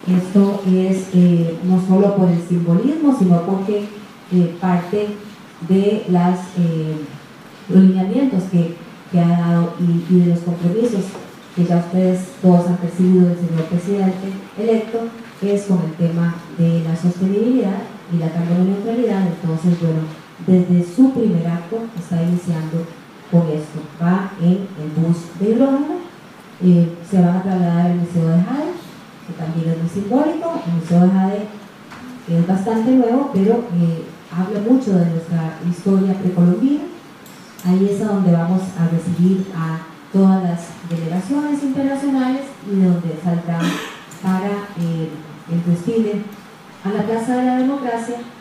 Esto es no solo por el simbolismo, sino porque parte de los lineamientos que ha dado y de los compromisos que ya ustedes todos han percibido del señor presidente electo, es con el tema de la sostenibilidad y la carbono neutralidad. Entonces, bueno, desde su primer acto está iniciando con esto. Va en el bus de hidrógeno, se van a trasladar al Museo de Jade, que también es muy simbólico. El Museo de Jade es bastante nuevo, pero habla mucho de nuestra historia precolombina. Ahí es a donde vamos a recibir a todas las delegaciones internacionales y de donde saldrán para el desfile a la Plaza de la Democracia,